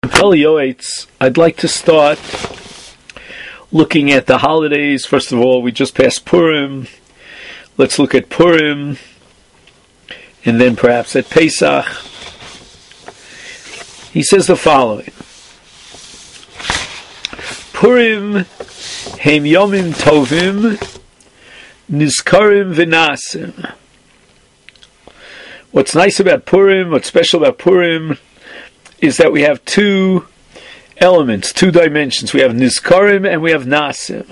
Pelioites, I'd like to start looking at the holidays. First of all, we just passed Purim. Let's look at Purim, and then perhaps at Pesach. He says the following: Purim heim yomim tovim nizkarim v'nasim. What's nice about Purim, what's special about Purim, is that we have two elements, two dimensions. We have Nizkarim and we have Nasim.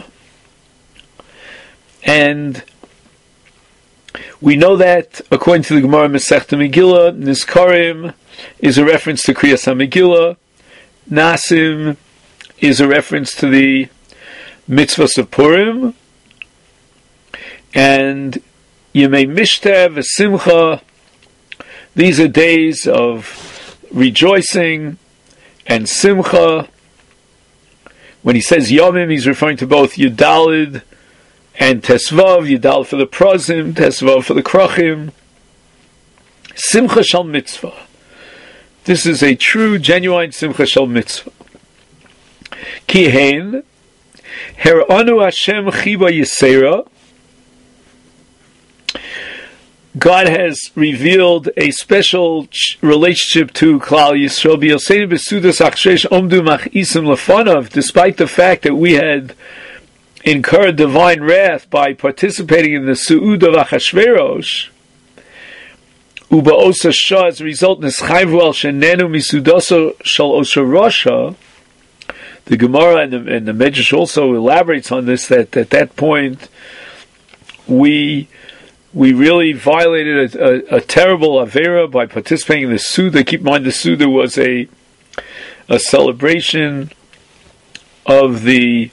And we know that, according to the Gemara Masechta Megillah, Nizkarim is a reference to Kriyas HaMegillah. Nasim is a reference to the mitzvahs of Purim. And Yemei Mishtev V'Simcha, these are days of rejoicing and simcha. When he says yomim, he's referring to both Yudalid and Tesvav. Yudalid for the prozim, Tesvav for the krachim. Simcha shal mitzvah. This is a true, genuine simcha shal mitzvah. Ki hein heranu Hashem chiba yisera. God has revealed a special relationship to Klal Yisrael. Despite the fact that we had incurred divine wrath by participating in the Su'ud of Achashverosh, as a result, the Gemara and the Medrash also elaborates on this, that at that point we really violated a terrible Avera by participating in the Suda. Keep in mind, the Suda was a celebration of the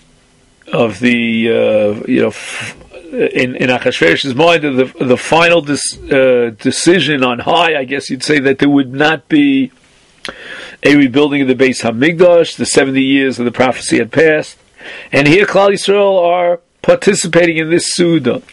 in Achashverosh's mind of the final decision on high. I guess you'd say that there would not be a rebuilding of the Beis Hamikdash. The 70 years of the prophecy had passed, and here Klal Yisrael are participating in this Suda.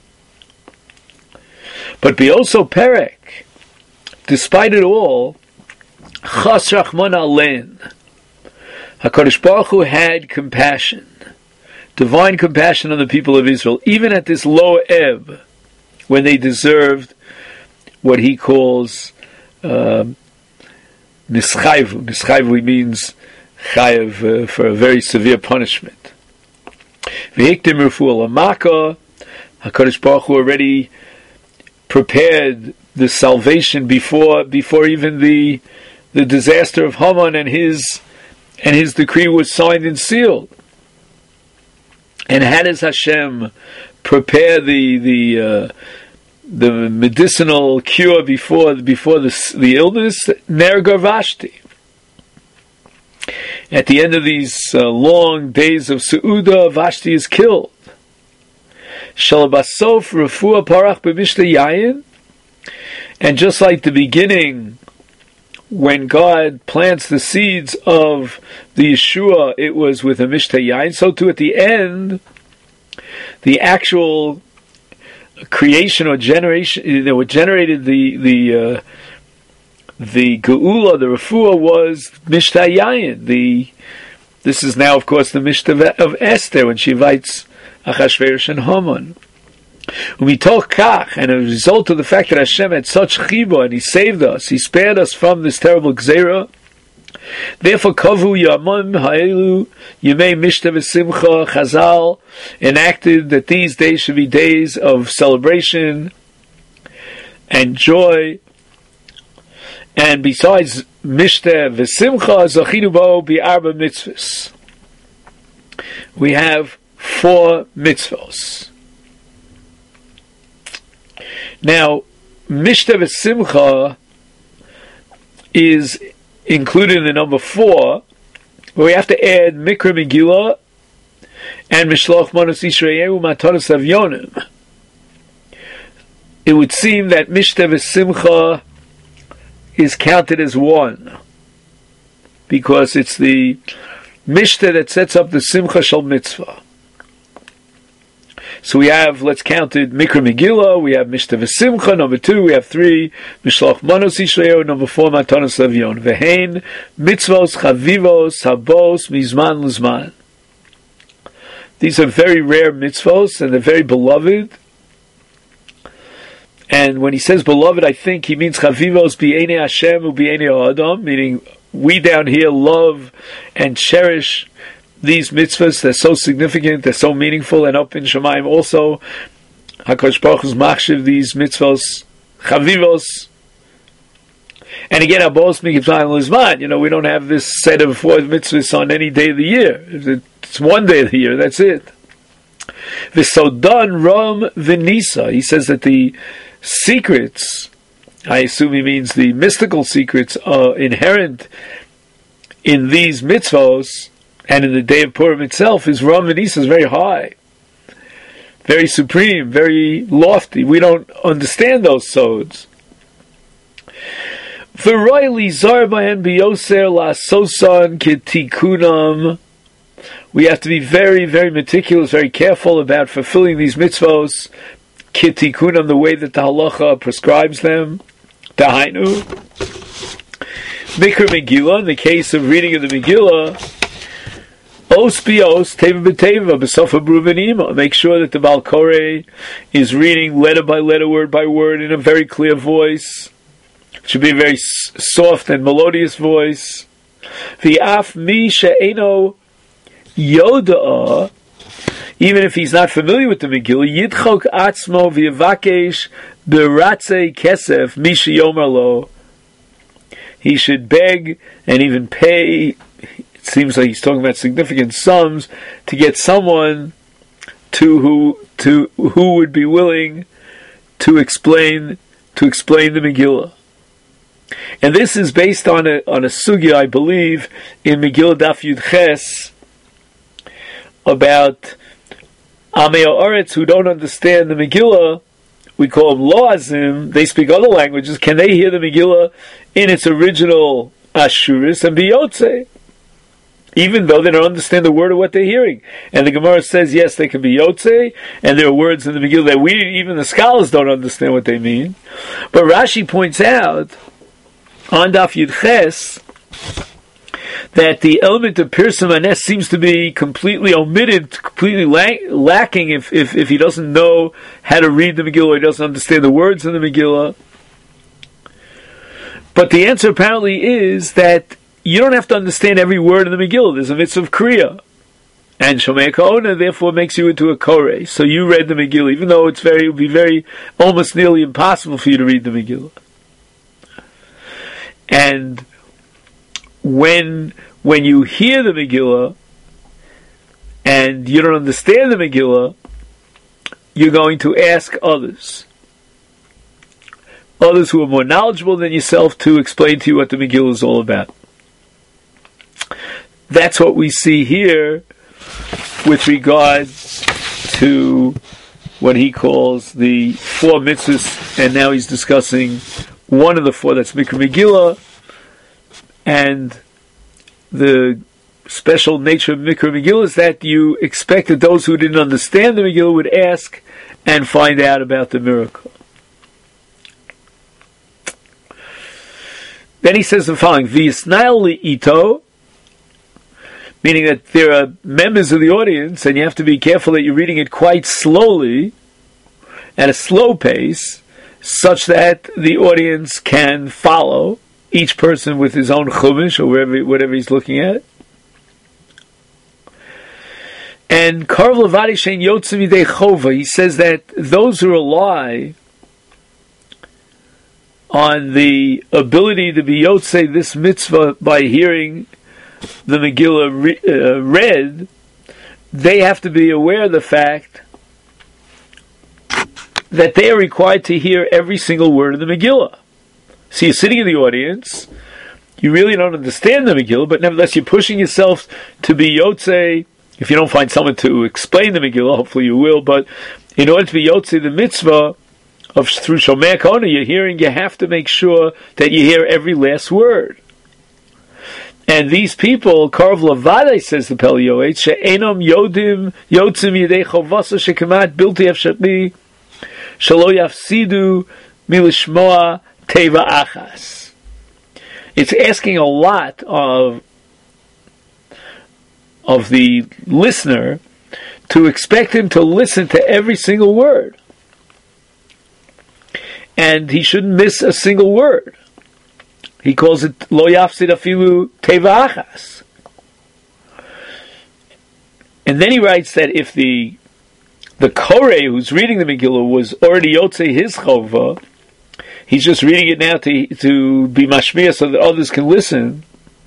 But Be'oso Perek, despite it all, Chas Rachman Alein, HaKadosh Baruch Hu had compassion, divine compassion on the people of Israel, even at this low ebb, when they deserved what he calls Nischayvu. Nischayvu means chayev, for a very severe punishment. V'hiktim refuah lamaka, HaKadosh Baruch Hu already prepared the salvation before even the disaster of Haman and his decree was signed and sealed. And how does Hashem prepare the medicinal cure before the illness? Ner Vashti. At the end of these long days of Seudah, Vashti is killed. Shalabasof refuah parach b'mishta yayin, and just like the beginning, when God plants the seeds of the Yeshua, it was with a mishta yayin. So too at the end, the actual creation or generation, what generated the geula, the refuah, was mishta yayin. This is now, of course, the mishta of Esther when she invites Achashverosh and Haman. Umitoch kach, and as a result of the fact that Hashem had such chiba and He saved us, He spared us from this terrible gzeira. Therefore, kavu yamim ha'elu yemei mishta v'simcha. Chazal enacted that these days should be days of celebration and joy. And besides mishta v'simcha, zachidu bo bi'arba mitzvahs. We have 4 mitzvahs. Now, Mishta v'Simcha is included in the number 4, but we have to add Mikra Megillah and Mishloach Manos Yisraelu Matanos Avyonim. It would seem that Mishta v'Simcha is counted as 1, because it's the Mishta that sets up the Simcha Shal Mitzvah. So we have, let's count it, Mikra Megillah, we have Mishteh V'Simcha, number 2, we have 3, Mishloach Manos Yisrael, number 4, Matanos Levion. Vehein, Mitzvos, Chavivos, Habos, Mizman Luzman. These are very rare mitzvos, and they're very beloved. And when he says beloved, I think he means Chavivos B'Einei Hashem U'B'Einei Adam, meaning we down here love and cherish these mitzvahs. They're so significant, they're so meaningful, and up in Shemaim also, HaKadosh Baruch Hu's machshav these mitzvahs, Chavivos. And again, Abos Mikibzayim Lizman, we don't have this set of 4 mitzvahs on any day of the year. It's one day of the year, that's it. V'sodan Ram V'Nisa, he says that the secrets, I assume he means the mystical secrets, inherent in these mitzvahs and in the day of Purim itself is Ram V'Nisa, is very high, very supreme, very lofty. We don't understand those sods. V'royli zarbahen biyoser lasosan ketikunam. We have to be very, very meticulous, very careful about fulfilling these mitzvos, ketikunam, the way that the halacha prescribes them. Dahainu. Mikra Megillah, in the case of reading of the Megillah, os bios, teva b'teva, b'sofa bruvanima. Make sure that the Baal Koreh is reading letter by letter, word by word, in a very clear voice. It should be a very soft and melodious voice. V'af mi she'eno yoda'a, even if he's not familiar with the Megillah, yidchok atzmo v'yavakesh b'ratzei kesef mi she'yomer lo. He should beg and even pay. It seems like he's talking about significant sums to get someone who would be willing to explain the Megillah. And this is based on a sugya, I believe, in Megillah Daf Yud Ches, about Amei Haaretz who don't understand the Megillah. We call them Loazim. They speak other languages. Can they hear the Megillah in its original Ashuris and be Yotzei, even though they don't understand the word of what they're hearing? And the Gemara says, yes, they can be Yotzei, and there are words in the Megillah that even the scholars don't understand what they mean. But Rashi points out on Daf Yud Ches that the element of Pirsum Anes seems to be completely omitted, completely lacking if he doesn't know how to read the Megillah, or he doesn't understand the words in the Megillah. But the answer apparently is that you don't have to understand every word in the Megillah. There's a mitzvah of Kriya. And Shomei Ka'ona therefore makes you into a Koreh. So you read the Megillah, even though it would be almost nearly impossible for you to read the Megillah. And when you hear the Megillah and you don't understand the Megillah, you're going to ask others who are more knowledgeable than yourself to explain to you what the Megillah is all about. That's what we see here with regard to what he calls the 4 mitzvahs, and now he's discussing one of the 4, that's Mikra Megillah, and the special nature of Mikra Megillah is that you expect that those who didn't understand the Megillah would ask and find out about the miracle. Then he says the following, V'yisnael li'ito, meaning that there are members of the audience, and you have to be careful that you're reading it quite slowly, at a slow pace, such that the audience can follow, each person with his own chumash or whatever he's looking at. And Karv Levadi Shein Yotzei Midei Chova, he says that those who rely on the ability to be Yotzei this mitzvah by hearing the Megillah read, they have to be aware of the fact that they are required to hear every single word of the Megillah. So you're sitting in the audience, you really don't understand the Megillah, but nevertheless you're pushing yourself to be Yotzei. If you don't find someone to explain the Megillah, hopefully you will, but in order to be Yotzei the mitzvah of through Shomei Ka'ona, you're hearing, you have to make sure that you hear every last word. And these people, Karv Lavadai, says the Pele Yoetz, she'enom yodim yotzim yedei chovasa shekamat bilti efshati shelo yafsidu milishmoa teva achas. It's asking a lot of the listener to expect him to listen to every single word. And he shouldn't miss a single word. He calls it lo yafsid afilu teva achas. And then he writes that if the Koreh who's reading the Megillah was already yotzei his chova, he's just reading it now to be mashmiya so that others can listen.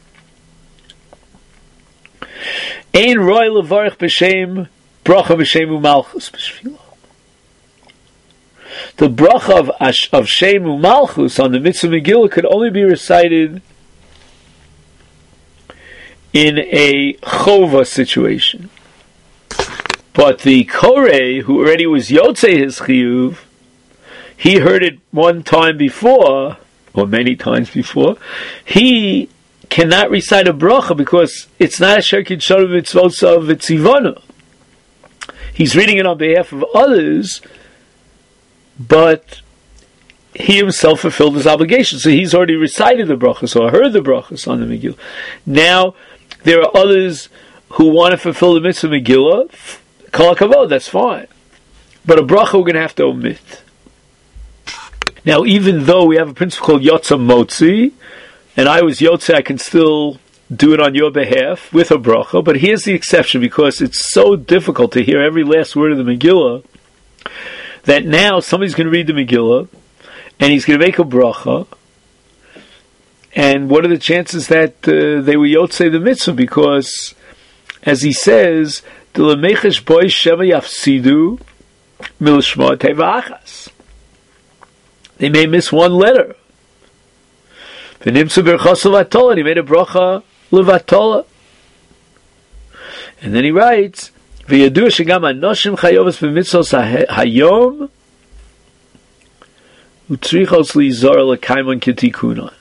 Ein roy levarich b'shem bracha b'shem u'malchus b'shvilo. The bracha of Shem u'malchus on the mitzvah Megillah could only be recited in a chova situation. But the Koreh, who already was yotzei his chiyuv, he heard it one time before, or many times before, he cannot recite a bracha because it's not a shirkid shor mitzvot of tzivana. He's reading it on behalf of others, but he himself fulfilled his obligation. So he's already recited the brachas or heard the brachas on the Megillah. Now there are others who want to fulfill the mitzvah Megillah. Kol hakavod, that's fine. But a bracha we're going to have to omit. Now, even though we have a principle called Yotza Motzi, and I was Yotze, I can still do it on your behalf with a bracha, but here's the exception, because it's so difficult to hear every last word of the Megillah, that now somebody's going to read the Megillah, and he's going to make a bracha, and what are the chances that they will Yotze the mitzvah? Because, as he says, D'lemechesh boy sheva yafsidu milishma teva achas. They may miss one letter. V'nimtzu berchas levatola, and he made a bracha levatola. And then he writes, V'yadu shegam anoshim chayovas b'mitzvos hayom u'tzrichos lizor l'kaimon ketikunon.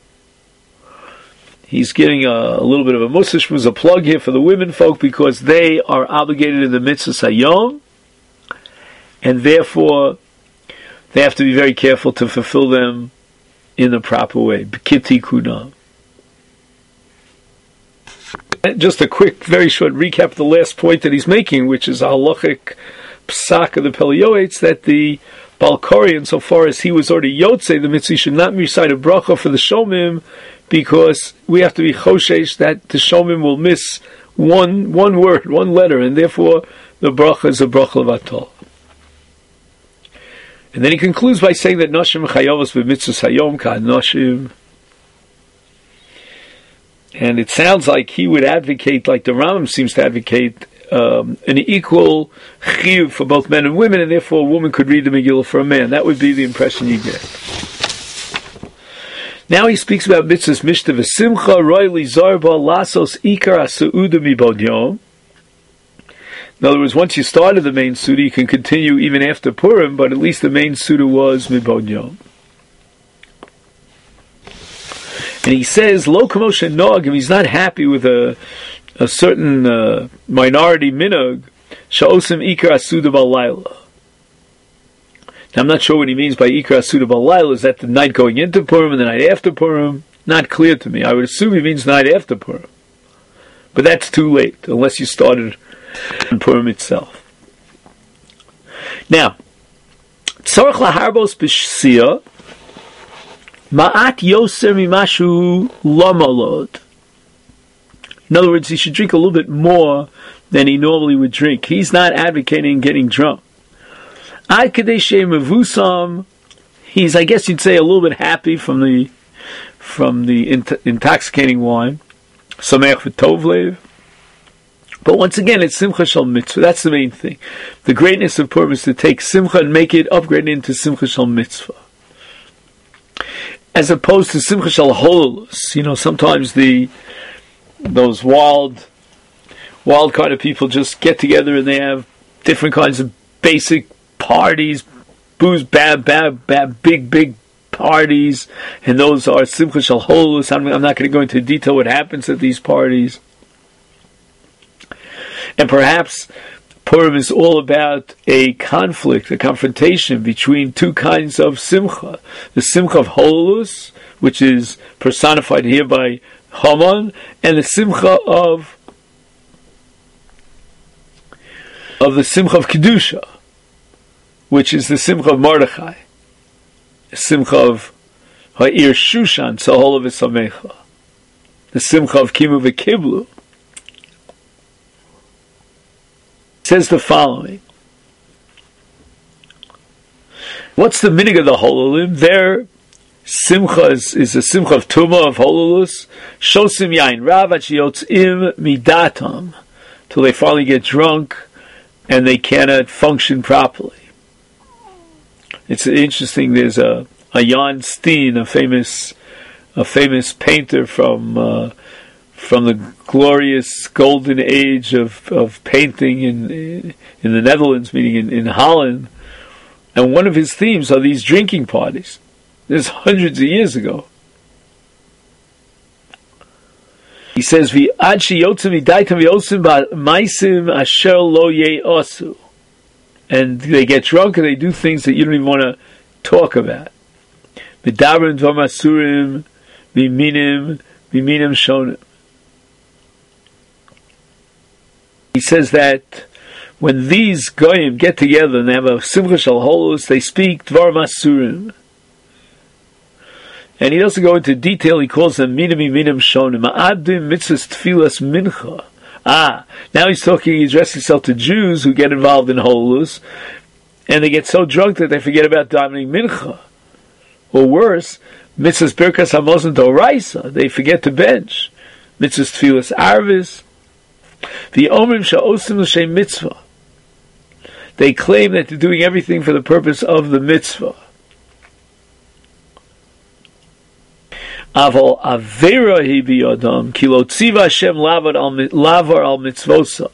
He's getting a little bit of a musashmuz, a plug here for the women folk, because they are obligated in the mitzvahs hayom, and therefore they have to be very careful to fulfill them in the proper way. B'kitikuna. Just a quick, very short recap of the last point that he's making, which is a halachic psak of the Pele Yoetz, that the Baal Koreh, insofar as he was already Yotzei, the mitzvah should not recite a bracha for the Shomim, because we have to be choshesh that the Shomim will miss one word, one letter, and therefore the bracha is a bracha levatol. And then he concludes by saying that Noshim chayovos b'mitzvos hayom ka noshim. And it sounds like he would advocate, like the Rambam seems to advocate, an equal chiyuv for both men and women, and therefore a woman could read the Megillah for a man. That would be the impression you get. Now he speaks about mitzvahs mishta v'simcha roy lizar ba lasos ikar ha'seuda mibod yom. In other words, once you started the main Suda, you can continue even after Purim, but at least the main Suda was Mibod Yom. And he says, Lo kamosha nog, if he's not happy with a certain minority minhag, sha'osim ikar ha'suda b'layla. Now I'm not sure what he means by ikar ha'suda b'layla. Is that the night going into Purim and the night after Purim? Not clear to me. I would assume he means night after Purim. But that's too late, unless you started in Purim itself. Now, tzorach laharbos b'shsia ma'at yoser mimashu lamalod. In other words, he should drink a little bit more than he normally would drink. He's not advocating getting drunk. Ad kadei she'mevusam, he's, I guess you'd say, a little bit happy from the intoxicating wine. Sameach v'tov lev. But once again, it's simcha shel mitzvah. That's the main thing. The greatness of Purim is to take simcha and make it, upgrade it into simcha shel mitzvah, as opposed to simcha shel hololus. You know, sometimes those wild kind of people just get together and they have different kinds of basic parties, booze, big parties, and those are Simcha Shel Holus. I'm not going to go into detail what happens at these parties. And perhaps Purim is all about a conflict, a confrontation between two kinds of Simcha. The Simcha of Holus, which is personified here by Haman, and the Simcha of the Simcha of Kedusha, which is the Simcha of Mordechai, the Simcha of Ha'ir Shushan, Tzahol V'Samecha, the Simcha of Kimu V'Kiblu. Says the following. What's the minig of the Hololim? Their Simcha is a Simcha of Tumah, of Hololus. Shosim Yain Rav Yotzim Midatam, till they finally get drunk and they cannot function properly. It's interesting. There's a Jan Steen, a famous painter from the glorious golden age of painting in the Netherlands, meaning in Holland. And one of his themes are these drinking parties. This is hundreds of years ago. He says, "V'ad sheyotzim midaitam v'yotzim ba'maisim asher lo ye'osu," and they get drunk and they do things that you don't even want to talk about. V'darim dvar masurim v'minim shonim. He says that when these goyim get together and they have a simcha shel holus, they speak dvar masurim. And he doesn't go into detail. He calls them minim shonim. Ma'adim mitzvahs tfilas mincha. Now he's addressing himself to Jews who get involved in holus, and they get so drunk that they forget about davening mincha. Or worse, mitzvahs birkas hamazon d'oraisa. They forget to bench. Mitzvahs tfilas arvis. The omrim sha'osim l'shem mitzvah. They claim that they're doing everything for the purpose of the mitzvah. Aval avera hi biyadam ki lo tziva Hashem lavar al mitzvosav.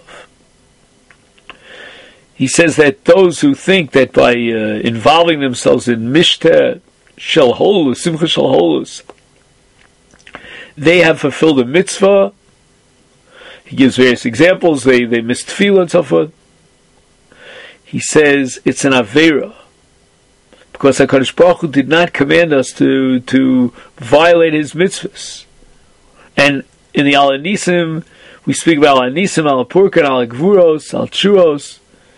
He says that those who think that by involving themselves in mishteh shel holus, simcha shel holus, they have fulfilled a mitzvah. He gives various examples. They missed tefillah and so forth. He says it's an avera, because HaKadosh Baruch Hu did not command us to violate His mitzvahs. And in the Al Nisim, we speak about Al Nisim, Al Purkan, Al Gvuros, Al Churos.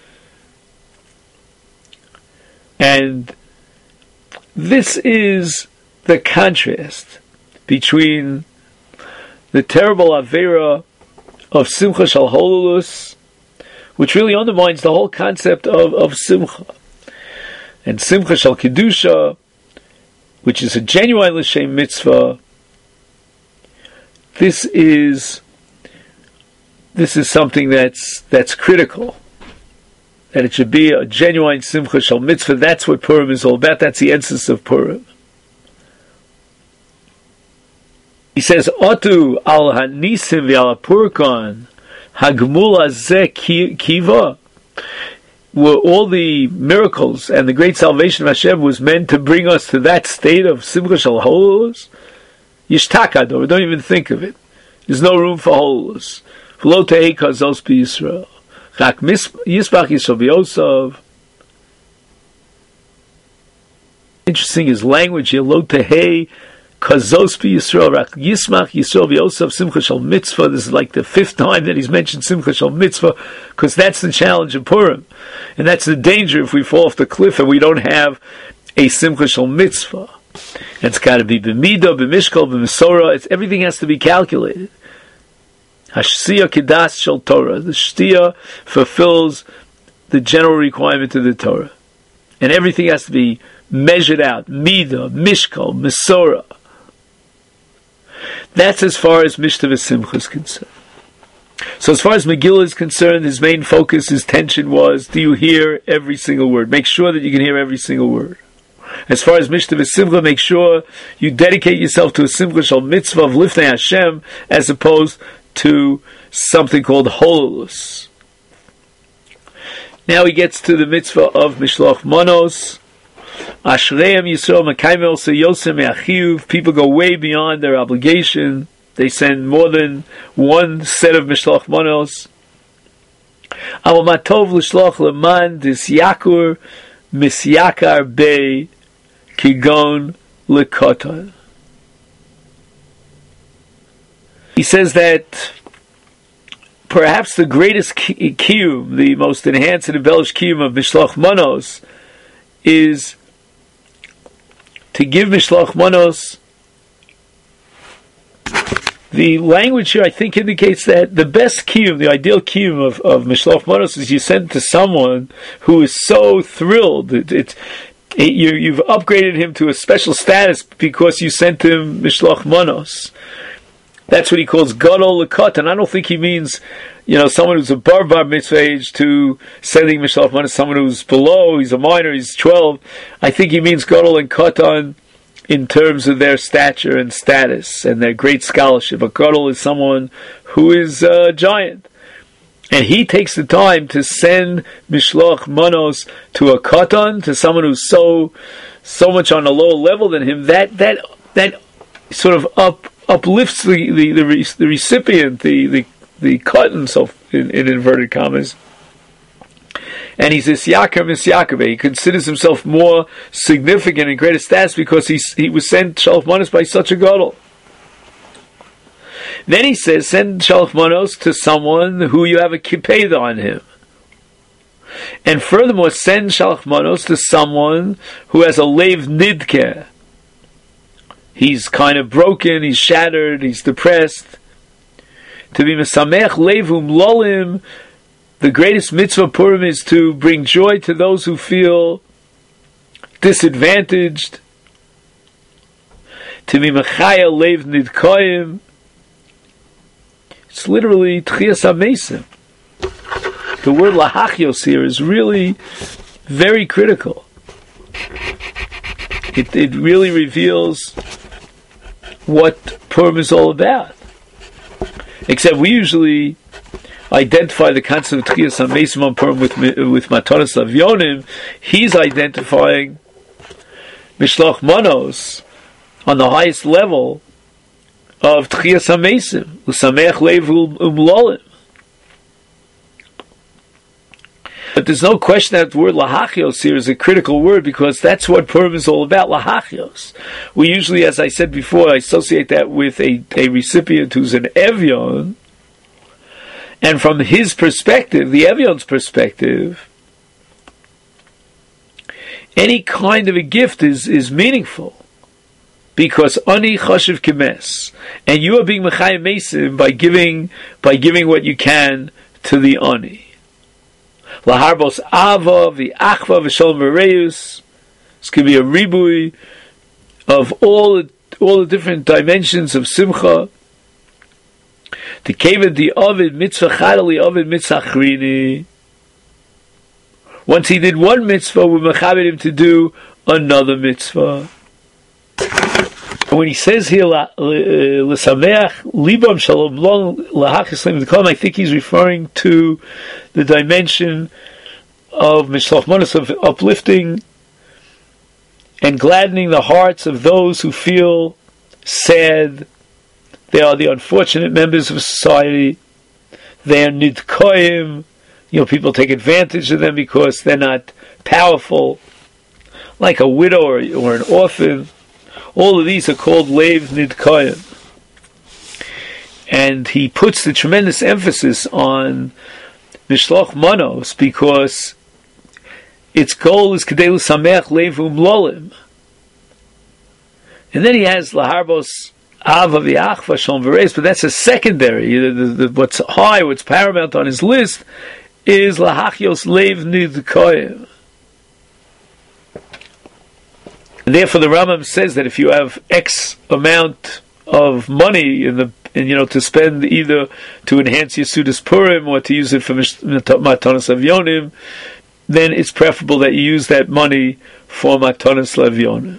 And this is the contrast between the terrible avera of Simcha Shel Holus, which really undermines the whole concept of Simcha. And Simcha Shel Kedusha, which is a genuine L'Shem mitzvah, this is something that's critical. That it should be a genuine Simcha Shel mitzvah. That's what Purim is all about. That's the essence of Purim. He says, Otu al hanisim v'al purkan hagmul hazeh kiva. Were all the miracles and the great salvation of Hashem was meant to bring us to that state of Simcha Shel Holus? Yishtakador, don't even think of it. There's no room for Holus. V'lo tehei kazos b'Yisrael. Chak yisbach Yisrael b'Yosav. Interesting his language here. Lo tehei kazos b'Yisrael. Rak yismach Yisrael b'Yosav Simcha Shel Mitzvah. This is like the 5th time that he's mentioned Simcha Shel Mitzvah, because that's the challenge of Purim. And that's the danger if we fall off the cliff and we don't have a Simcha Shel Mitzvah. And it's got to be b'midah, b'mishkal, b'misora. Everything has to be calculated. Hashtiya kedas shel Torah. The shtiya fulfills the general requirement of the Torah. And everything has to be measured out. Midah, mishkal, misora. That's as far as Mishteh V'Simcha is concerned. So as far as Megillah is concerned, his main focus, his tension was, do you hear every single word? Make sure that you can hear every single word. As far as Mishteh V'Simcha, make sure you dedicate yourself to a Simcha Shel Mitzvah of Lifnei Hashem, as opposed to something called Holus. Now he gets to the mitzvah of Mishloach Manos, Ashreim Yisrael Mekaimel Seyosem Me'achiyuv. People go way beyond their obligation. They send more than one set of Mishloach Manos. Aval Matov L'shloch Leman Disyakur Misyakar Bei Kigon Lekoton. He says that perhaps the greatest kiyum, the most enhanced and embellished kiyum of Mishloach Manos is to give Mishloach Manos. The language here, I think, indicates that the best kiyum, the ideal kiyum of Mishloach Manos is you send to someone who is so thrilled. You've upgraded him to a special status because you sent him Mishloach Manos. That's what he calls Gadol Lekot, and I don't think he means, someone who's above bar mitzvah age to sending Mishloach Manos, someone who's below, he's a minor, he's 12. I think he means Gadol and Katan in terms of their stature and status and their great scholarship. A Gadol is someone who is a giant. And he takes the time to send Mishloach Manos to a Katan, to someone who's so much on a lower level than him, that sort of uplifts the recipient, the Katan, so in inverted commas. And he's Misyakar. He considers himself more significant and greater status because he was sent Shalach Manos by such a Gadol. Then he says, send Shalach Manos to someone who you have a kippah on him. And furthermore, send Shalach Manos to someone who has a leiv nidkeh. He's kind of broken, he's shattered, he's depressed. To be mesamech levum lolim, the greatest mitzvah of Purim is to bring joy to those who feel disadvantaged. To be mechaya lev nidkoyim. It's literally tchias hamesim. The word lahachios here is really very critical. It really reveals what Purim is all about. Except we usually identify the concept of Tchias HaMesim on Purim with Matanos Lavyonim. He's identifying Mishloach Manos on the highest level of Tchias HaMesim, L'sameach Leiv Umlolim. But there's no question that the word lahachios here is a critical word because that's what Purim is all about, lahachios. We usually, as I said before, associate that with a recipient who's an Evyon. And from his perspective, the Evyon's perspective, any kind of a gift is meaningful. Because ani chashiv kemes. And you are being mechayim mesim by giving what you can to the ani. Laharbos ava, v'achva, v'shalom v'reus. This could be a ribui of all the different dimensions of simcha. The keved the ovid mitzvah chadali ovid mitzvah chrini. Once he did one mitzvah, we mechabed him to do another mitzvah. And when he says here l'sameach libam shalom lo lahachis leim d'kolam, I think he's referring to the dimension of Mishloach Manos, of uplifting and gladdening the hearts of those who feel sad. They are the unfortunate members of society. They are nidkoim. People take advantage of them because they're not powerful, like a widow or an orphan. All of these are called leiv nidkoim. And he puts the tremendous emphasis on Mishloach Manos because its goal is kedei l'sameach leiv umlolim. And then he has laharbos ava v'achva shalom v'reis, but that's a secondary. What's high, what's paramount on his list is lahachios leiv nidkoim. And therefore, the Rambam says that if you have X amount of money to spend either to enhance your Sudas Purim or to use it for Matanos Avyonim, then it's preferable that you use that money for Matanos Avyonim.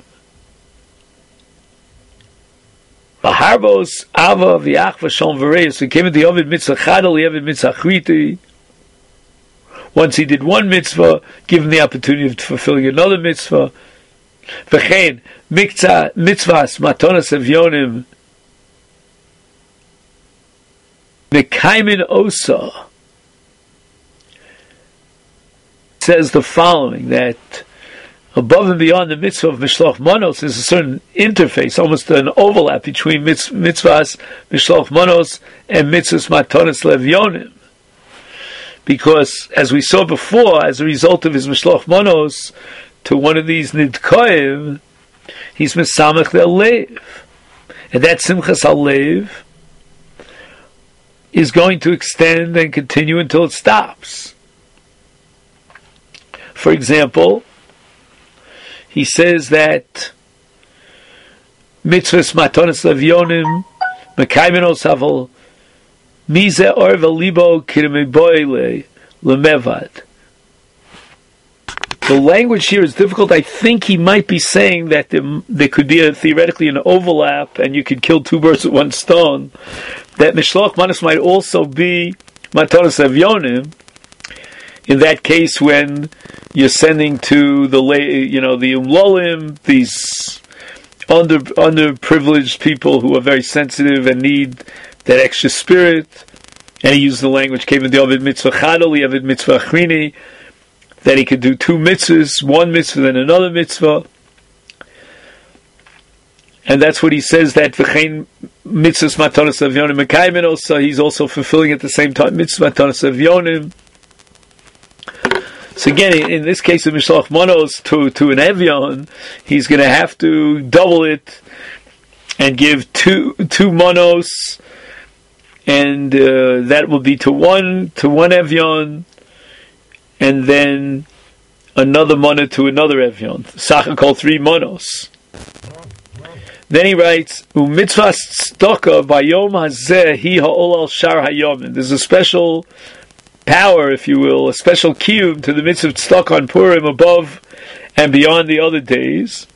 Baharbos Ava v'Achva Shalom v'Reis. We came at the Ovid Mitzvah Chadal, the Ovid Mitzvah Chriti. Once he did one mitzvah, give him the opportunity of fulfilling another mitzvah. V'chein mitzvahs matonas evyonim mekaymin osa says the following, that above and beyond the mitzvah of Mishloach Manos is a certain interface, almost an overlap between mitzvahs Mishloach Manos and mitzvahs Matonas Levyonim. Because, as we saw before, as a result of his Mishloach Manos to one of these Nidkoim, he's Mesamech their Lev. And that Simchas HaLev is going to extend and continue until it stops. For example, he says that mitzvahs matonas levyonim mekaymin osavel mize orva libo kirmeboile lemevad. The language here is difficult. I think he might be saying that there could be theoretically an overlap, and you could kill two birds with one stone. That Mishloach Manos might also be matonas levyonim. In that case, when you're sending to the umlolim, these underprivileged people who are very sensitive and need that extra spirit, and he used the language, Kevin David mitzvah chadol, David mitzvah achrini, that he could do two mitzvahs, one mitzvah then another mitzvah, and that's what he says, that v'chein mitzvahs matanos avyonim mekaymin also, he's also fulfilling at the same time mitzvah matanos avyonim. So again, in this case of Mishloach Manos to an Evyon, he's going to have to double it and give two Manos, and that will be to one Evyon, and then another Mana to another Evyon. Sach called 3 Manos. Then he writes, "U'mitzvah tzedakah bayom hazeh hi ha'ol al shar hayomin." There's a special power, if you will, a special kiyum to the mitzvah tzedakah on Purim above and beyond the other days.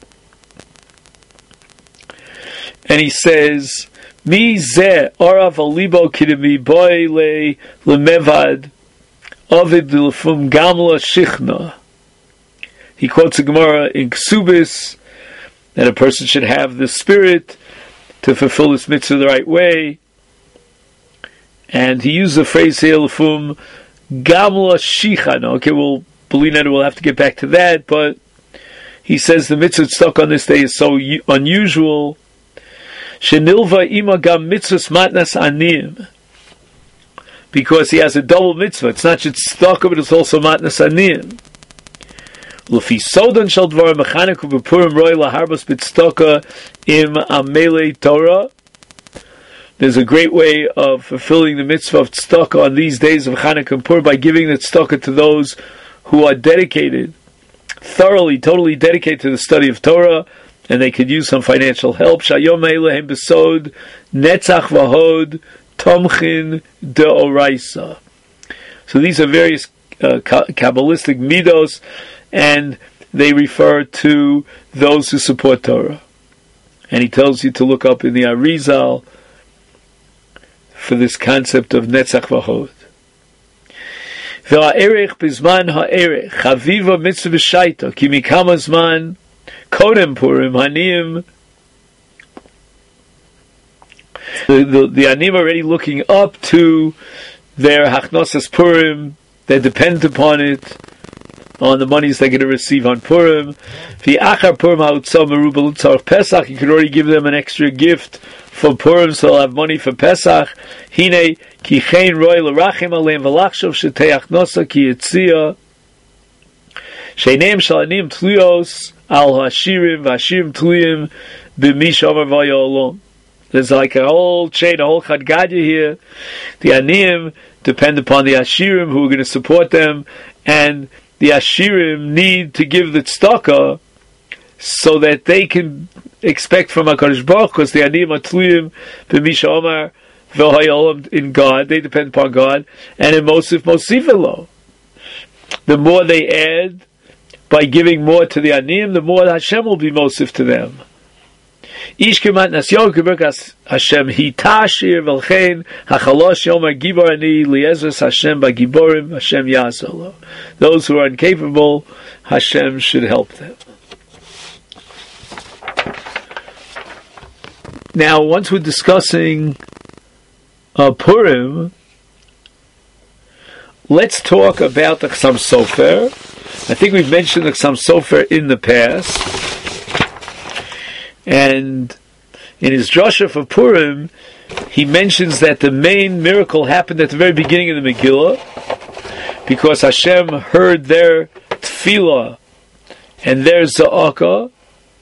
And he says, "Mi zeh orav alibo kidemi boy le lemevad avid l'fum gamla shichna." He quotes a Gemara in Ksubis that a person should have the spirit to fulfill this mitzvah the right way. And he used the phrase here, l'fum gamla shichana. Okay, we'll have to get back to that, but he says the mitzvah stuck on this day is so unusual. Shenilva ima gam mitzvahs matnas anim, because he has a double mitzvah. It's not just stuck, but it's also matnas anim. L'fi sodan shel dvar mechanik u'bepurim roi laharbas b'tzedakah im amele Torah. There's a great way of fulfilling the mitzvah of tzedakah on these days of Chanukah and Purim by giving the tzedakah to those who are dedicated, totally dedicated to the study of Torah, and they could use some financial help. Shayom Eilehem besod netzach v'hod tomchin de'oraisa. So these are various Kabbalistic midos, and they refer to those who support Torah. And he tells you to look up in the Arizal for this concept of Netzach V'Hod. V'ha'erech b'zman ha'erech chaviva mitzvah b'shaita ki mikama zman kodem Purim haniyim. The anim are already looking up to their hachnosas Purim. They're dependent upon it, on the monies they're going to receive on Purim. V'achar Purim ha'utzah merubah l'tzarech Pesach. You could already give them an extra gift for Purim, so they'll have money for Pesach. Hine ki chein roi l'rachim aleim v'lachshov shetei achnosa ki yitzia sheneim shalanim tluyos al hashirim v'ashirim tluyim b'mish omer v'yolom. There's like a whole chain, a whole chadgadya here. The aniyim depend upon the ashirim who are going to support them, and the ashirim need to give the tzedakah so that they can expect from HaKadosh Baruch, because the aniyim are tluyim b'misha omar v'hayolam in God. They depend upon God, and in Mosif Mosifelo. The more they add by giving more to the aniyim, the more Hashem will be Mosif to them. Ish kemat nasyon keberkas Hashem hitashir v'lchein hachalosh yomer gibor ani liezres Hashem b'giborim Hashem yasolo. Those who are incapable, Hashem should help them. Now, once we're discussing Purim, let's talk about the Chassam Sofer. I think we've mentioned the Chassam Sofer in the past. And in his drasha for Purim, he mentions that the main miracle happened at the very beginning of the Megillah, because Hashem heard their tefillah and their za'aka,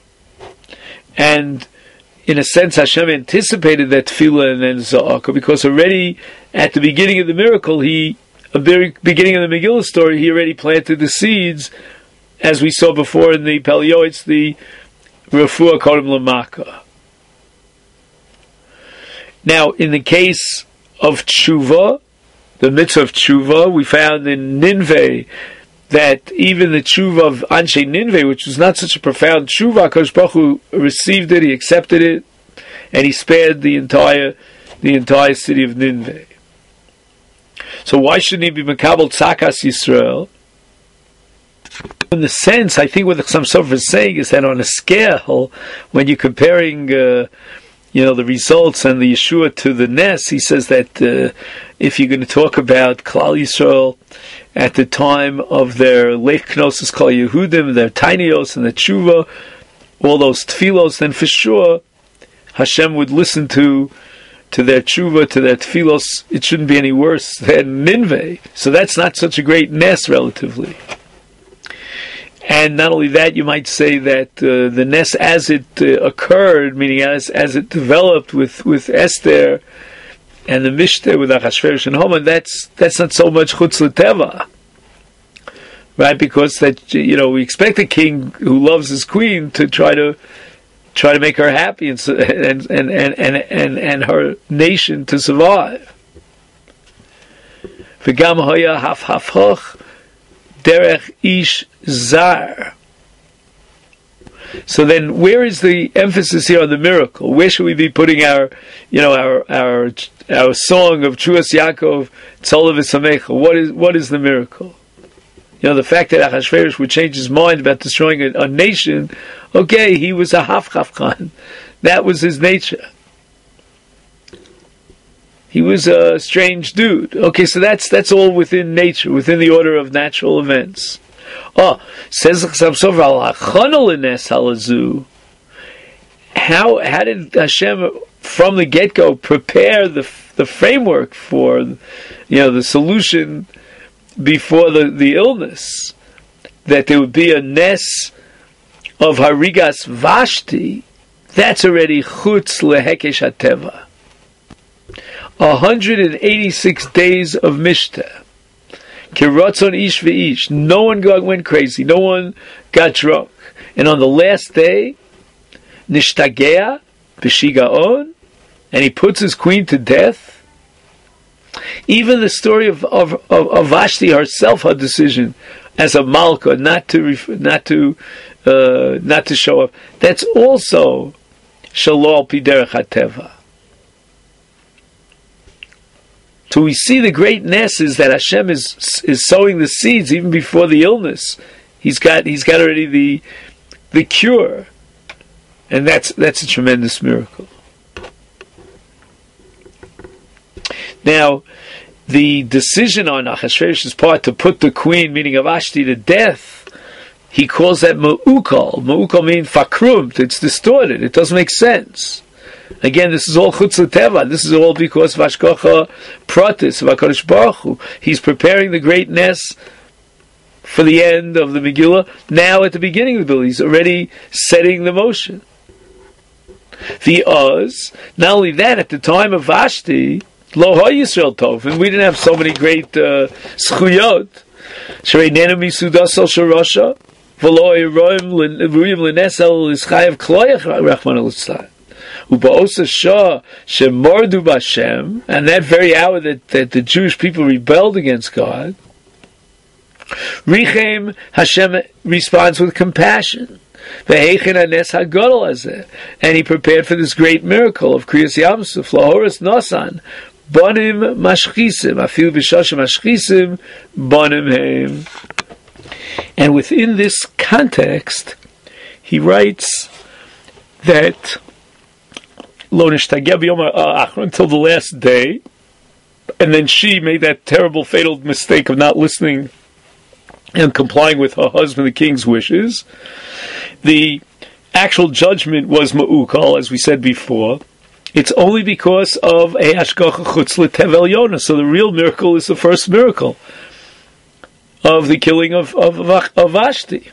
and in a sense Hashem anticipated that tefillah and then za'aka, because already at the beginning of the miracle, at the very beginning of the Megillah story, he already planted the seeds, as we saw before in the Pelioids, the Refuah Kodem Lamaka. Now, in the case of tshuva, the mitzvah of tshuva, we found in Ninveh that even the tshuva of Anshe Ninveh, which was not such a profound tshuva, HaKadosh Baruch Hu received it, he accepted it, and he spared the entire city of Ninveh. So why shouldn't he be Mekabel Tzakas Yisrael? In the sense, I think what the Chassam Sofer is saying is that on a scale, when you're comparing the results and the Yeshua to the Nes, he says that if you're going to talk about Klal Yisrael at the time of their Leich Knossos Kol Yehudim, their Tainios and the Tshuva, all those Tfilos, then for sure Hashem would listen to their Tshuva, to their Tfilos. It shouldn't be any worse than Ninveh. So that's not such a great Nes relatively. And not only that, you might say that the Nes as it occurred, meaning as it developed with Esther and the Mishteh with Achashverosh and Haman, that's not so much Chutz L'Teva, right? Because we expect a king who loves his queen to try to make her happy and her nation to survive. V'gam hoya hafhafhoch derech ish zar. So then, where is the emphasis here on the miracle? Where should we be putting our song of Truas Yaakov Tzolav V'Samecha? What is the miracle? The fact that Achashverosh would change his mind about destroying a nation. Okay, he was a hafchafchan. That was his nature. He was a strange dude. Okay, so that's all within nature, within the order of natural events. Says Chassam Sofer al hachana l'nes halazu. How did Hashem from the get-go prepare the framework for the solution before the illness, that there would be a nes of harigas Vashti? That's already chutz lehekesh hateva. 186 days of Mishteh. Kiratzon ish v'ish. No one went crazy. No one got drunk. And on the last day, nishtagea b'shigaon, and he puts his queen to death. Even the story of Vashti herself, her decision as a malka not to show up, that's also shelo al pi derech hateva. So we see the great ness is that Hashem is sowing the seeds even before the illness. He's got already the cure, and that's a tremendous miracle. Now, the decision on Achashverosh's part to put the queen, meaning of Vashti, to death, he calls that ma'ukal. Ma'ukal means fakrumt. It's distorted. It doesn't make sense. Again, this is all chutz l'teva. This is all because of hashgacha pratis of HaKadosh Baruch Hu. He's preparing the great ness for the end of the Megillah. Now, at the beginning of the Megillah, he's already setting the motion. Not only that, at the time of Vashti, Lo ha Yisrael Tov, and we didn't have so many great schuyot. Shrei nenu misudasal sharasha, v'lo eroim l'nesel l'ischayev kloyach rachman l'tzad. Uba'osa shah shemordu b'Hashem, and that very hour that the Jewish people rebelled against God, Richem Hashem responds with compassion. And he prepared for this great miracle of Kriyas Yamsuf, Lahoris Nosan, Bonim Mashchisim, Afil B'Shashem Mashchisim, Bonim Heim. And within this context, he writes that until the last day, and then she made that terrible, fatal mistake of not listening and complying with her husband, the king's wishes. The actual judgment was ma'ukal, as we said before. It's only because of a hashgacha chutz l'tev Yonah. So the real miracle is the first miracle of the killing of Vashti.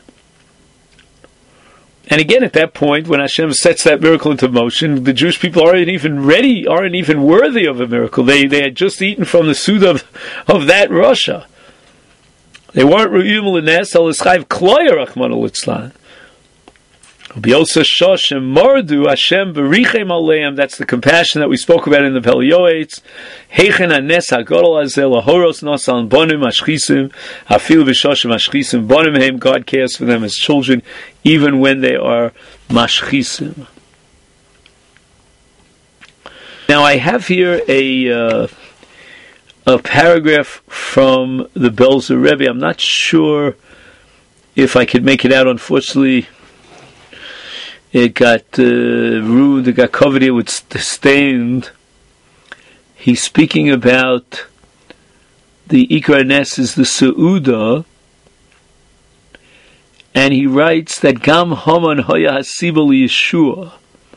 And again, at that point, when Hashem sets that miracle into motion, the Jewish people aren't even ready, aren't even worthy of a miracle. They had just eaten from the suda of that Rasha. They weren't re'yum l'nes al ischayv kloya rachmana litzlan. B'yosa shoshem mordu Hashem b'richem aleim. That's the compassion that we spoke about in the Pelioetz. Heichen hanes hagadol hazel lahoros nasan bonim ashchisim afil b'shoshem ashchisim bonim heim. God cares for them as children, even when they are mashchisim. Now I have here a paragraph from the Belzer Rebbe. I'm not sure if I could make it out. Unfortunately, it got ruined, it got covered here with stained. He's speaking about the Ikar Nes is the Seudah, and he writes that Gam Haman Hoya Hasibel Yeshua.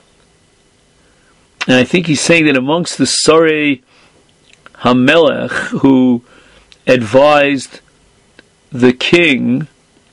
And I think he's saying that amongst the Sarei HaMelech who advised the king,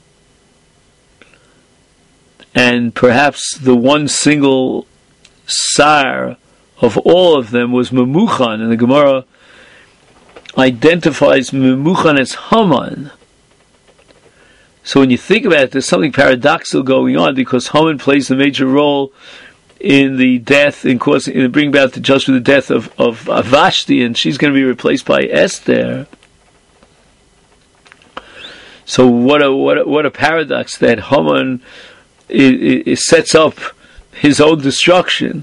and perhaps the one single sire of all of them was Memuchan, and the Gemara identifies Memuchan as Haman. So when you think about it, there's something paradoxical going on, because Haman plays the major role in the death, in bringing about the judgment of the death of Vashti, and she's going to be replaced by Esther. So what a paradox that Haman it sets up his own destruction.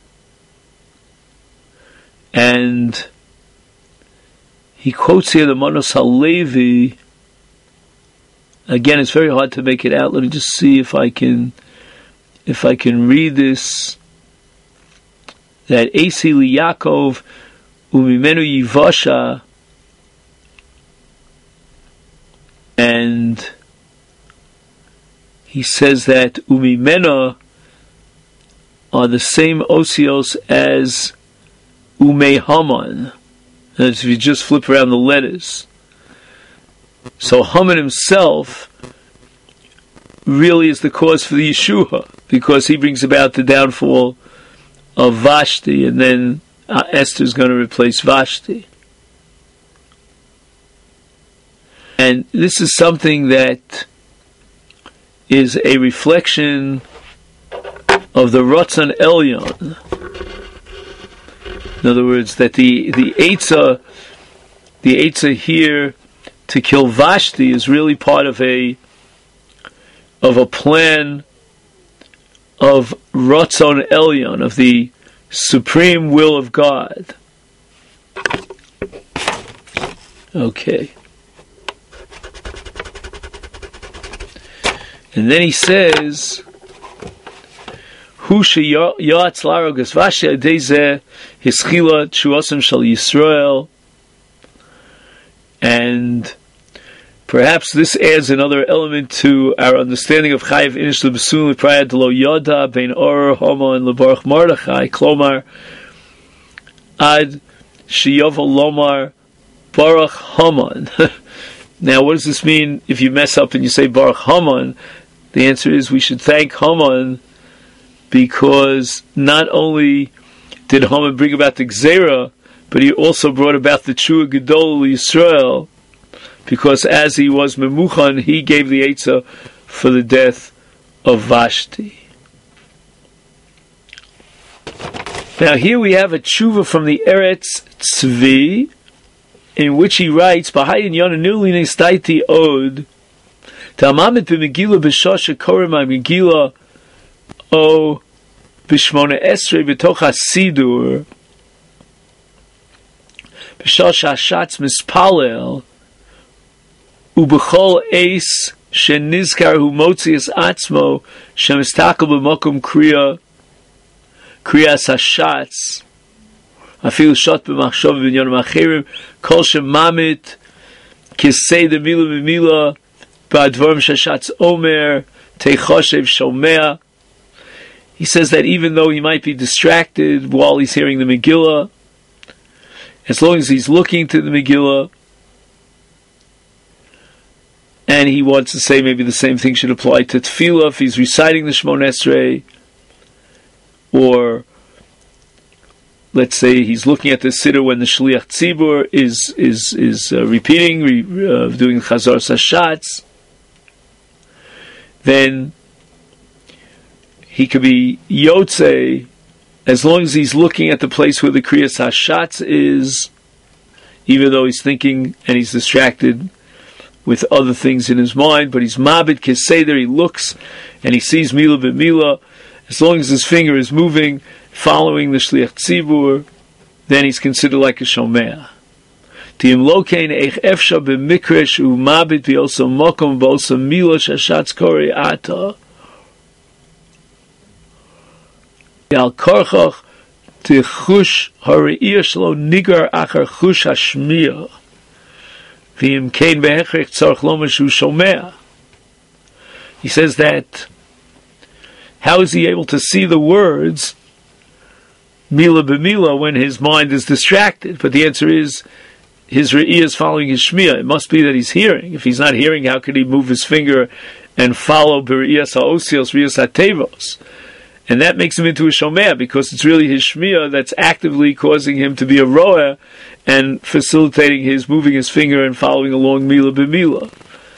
And he quotes here the Manos HaLevi. Again, it's very hard to make it out. Let me just see if I can read this. That Eisi li Yaakov umimenu yivasha, and he says that umimena are the same osios as ume Haman. And if you just flip around the letters. So Haman himself really is the cause for the Yeshua, because he brings about the downfall of Vashti, and then Esther is going to replace Vashti. And this is something that is a reflection of the Ratzon Elyon. In other words, that the Eitzah here to kill Vashti is really part of a plan of Ratzon Elyon, of the supreme will of God. Okay. And then he says, Hu sheyatz larogas Vashti adei hischila tshuasam shel Yisrael. And perhaps this adds another element to our understanding of Chayiv Inish L'Besun L'Prayat D'Lo Yoda Bein Or Haman L'Baruch Mordechai Klomar Ad Sheyovel Lomar Baruch Haman. Now, what does this mean if you mess up and you say Baruch Haman? The answer is we should thank Haman, because not only did Haman bring about the Gzeira, but he also brought about the Tshuva Gedol Yisrael, because as he was Memuchan, he gave the Eitzah for the death of Vashti. Now here we have a tshuva from the Eretz Tzvi, in which he writes, B'hayin Yonah Nirline Staiti Od, Ta'amamit b'Megillah b'Shosha Korem Megillah O B'Shmona Esrei B'toch HaSidur B'Shosha Hashatz Mispalel U'B'chol Eis Shenizkar Hu Motzias Atzmo Shemistakel B'Mokum Kriya kriyas hashatz, afilu shot b'machshov b'inyonim acherim, kol shemamit kisei the mila b'mila b'advarim shashatz omer teichoshev shomea. He says that even though he might be distracted while he's hearing the Megillah, as long as he's looking to the Megillah, and he wants to say maybe the same thing should apply to Tefillah if he's reciting the Shemona Esrei, or let's say he's looking at the Siddur when the Shliach Tzibur is repeating, doing Chazar Sashatz, then he could be Yotzei as long as he's looking at the place where the Kriyas Hashatz is, even though he's thinking and he's distracted with other things in his mind, but he's Mabit Keseder, he looks and he sees Mila B'Mila, as long as his finger is moving, following the Shliach Tzibur, then he's considered like a Shomea. Tim Lokein Eich Efsha B'Mikresh U Mabit V'Osa Mokom V'Osa Mila Shashatz Kore Ata Al Korchach Tichush Hari'ir Shlo Nigar Achar Chush Hashmiya V'Im Kein Be'Hechrech Tzarch Lomash U Shomea. He says that how is he able to see the words Mila B'Mila when his mind is distracted? But the answer is his Re'iyah is following his Shmiya. It must be that he's hearing. If he's not hearing, how could he move his finger and follow B'Re'iyas HaOsios, Re'iyas HaTevos? And that makes him into a Shomea, because it's really his Shmiya that's actively causing him to be a Roeh and facilitating his moving his finger and following along Mila B'Mila.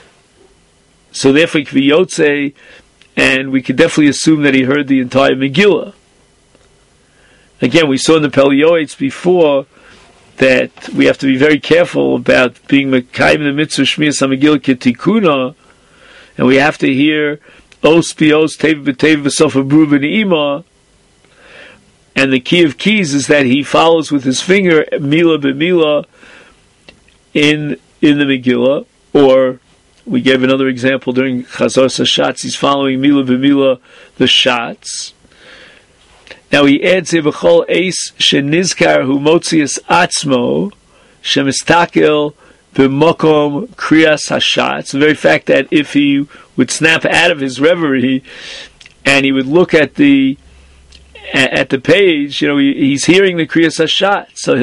So therefore he could be Yotzei, and we could definitely assume that he heard the entire Megillah. Again, we saw in the Pelioites before that we have to be very careful about being Mekayim the Mitzvah Shmiyas HaMegillah Ketikuna, and we have to hear Os Pios Tev B'Tev B'Sof Abru B'Ne'ima, and the key of keys is that he follows with his finger Mila B'Mila in the Megillah, or we gave another example during Chazar Sashatz, he's following Mila B'Mila the Shatz. Now he adds here B'chol Eis Shenizkar Hu Motzias Atzmo Shemistakel B'Mokom Kriyas Hashatz. The very fact that if he would snap out of his reverie and he would look at the page, he's hearing the Kriyas Hashatz, so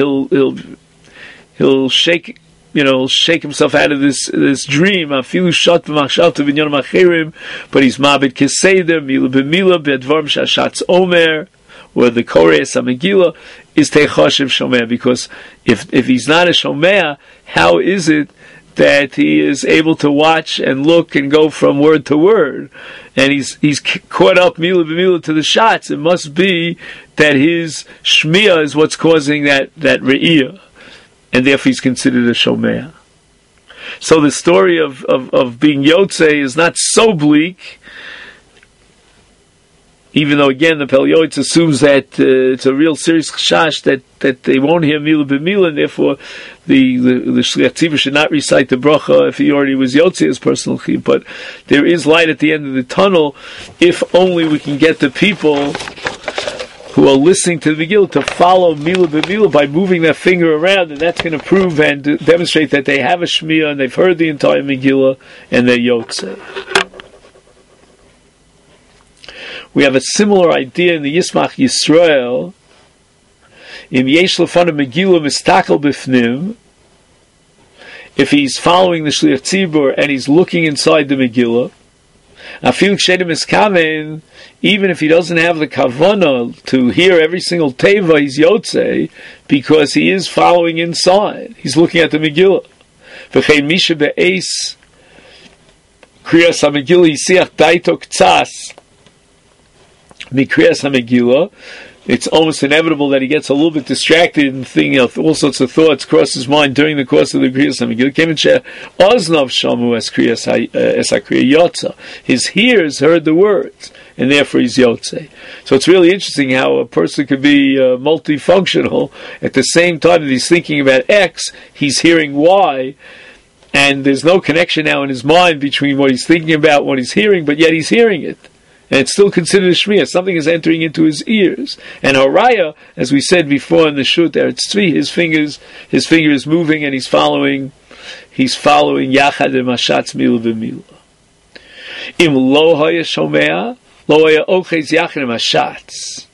he'll shake himself out of this dream. Afilu shot b'machshavta b'inyonim acherim, but he's mabit keseder mila b'mila b'advarim shashatz omer, where the Koreis HaMegillah is Teichoshev Shomea, because if he's not a Shomea, how is it that he is able to watch and look and go from word to word? And he's caught up Mila B'Mila to the shots. It must be that his Shmiya is what's causing that Re'iyah, and therefore he's considered a Shomea. So the story of being Yotzei is not so bleak, even though again the Pelioites assumes that it's a real serious chashash that they won't hear Mila B'Mila, and therefore the Shliach Tzibur should not recite the bracha if he already was Yotzei as personal chiyuv. But there is light at the end of the tunnel if only we can get the people who are listening to the Megillah to follow Mila B'Mila by moving their finger around, and that's going to prove and demonstrate that they have a Shmiya and they've heard the entire Megillah and they're Yotzei. We have a similar idea in the Yismach Yisrael. Im yesh lefanav Megillah mistakel b'fnim, if he's following the Shliach Tzibur and he's looking inside the Megillah, afil kshedim iskaven, even if he doesn't have the kavanah to hear every single teva, he's Yotzei, because he is following inside. He's looking at the Megillah. V'chein misha be'eis kriyas ha-Megillah yisiach daito k'tzas Mikriyas HaMegillah, it's almost inevitable that he gets a little bit distracted and thinking of all sorts of thoughts cross his mind during the course of the Kriyas HaMegillah. His ears heard the words, and therefore he's Yotzei. So it's really interesting how a person could be multifunctional. At the same time that he's thinking about X, he's hearing Y, and there's no connection now in his mind between what he's thinking about and what he's hearing, but yet he's hearing it. and it's still considered a shmiya. Something is entering into his ears. And haraya, as we said before in the shut Eretz Tzvi, his finger is moving and he's following yachad mashatz mila v'mila. Im lo haya shomea, lo haya ochez yachad mashatz.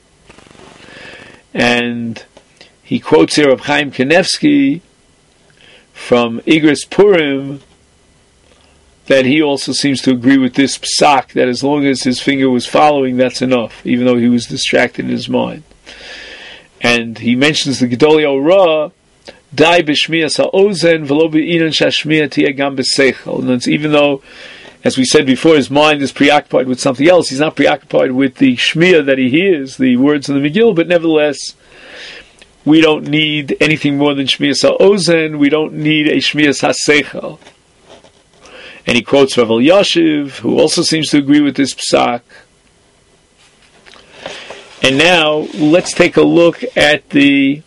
And he quotes here of Chaim Kanevsky from Igros Purim, that he also seems to agree with this psak, that as long as his finger was following, that's enough, even though he was distracted in his mind. And he mentions the Gedolei Orah, Dai b'shmiyas ha'ozen v'lo b'inan shashmiya tiyeh gam b'seichel. And even though, as we said before, his mind is preoccupied with something else, he's not preoccupied with the shmiya that he hears, the words in the Megillah, but nevertheless, we don't need anything more than shmiyas ha'ozen, we don't need a shmiyas ha'seichel. And he quotes Rav Elyashiv, who also seems to agree with this psak. And now, let's take a look at the